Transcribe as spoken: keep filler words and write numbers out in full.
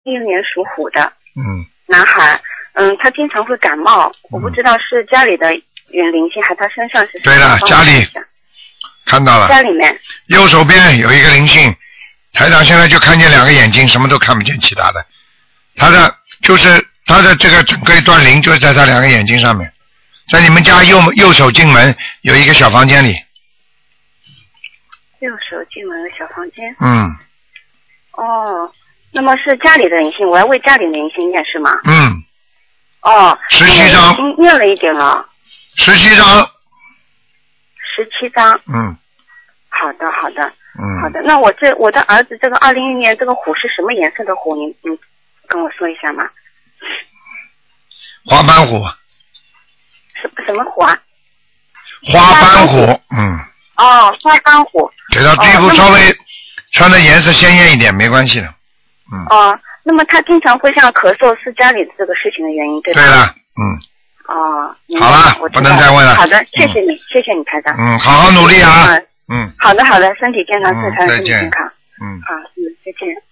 一六年属虎的嗯男孩，嗯，他经常会感冒，我不知道是家里的灵性还是他身上是什么。 对了，家里看到了， 家里面右手边有一个灵性，台长现在就看见两个眼睛，什么都看不见其他的。他的就是他的这个整个一段灵就在他两个眼睛上面，在你们家右右手进门有一个小房间里。 右手进门的小房间。 嗯。 哦，那么是家里的灵性，我要为家里的灵性念是吗？ 嗯。 哦。 十七张。 已经念了一点了。 十七张。 十七张。 嗯。 好的，好的。 嗯。 好的，那我这我的儿子这个二零一年这个虎是什么颜色的虎？你你跟我说一下吗？ 花斑虎。 什什么虎啊？ 花斑虎，嗯。 哦，花斑虎。 给他衣服稍微穿的颜色鲜艳一点，没关系的。嗯。 哦，那么他经常会像咳嗽，是家里的这个事情的原因，对吧？ 对了，嗯。 哦。 好了，不能再问了。 好的，谢谢你，谢谢你，台长。 嗯，好好努力啊。嗯。 好的，好的，身体健康，自财身体健康。 嗯。 好，嗯，再见。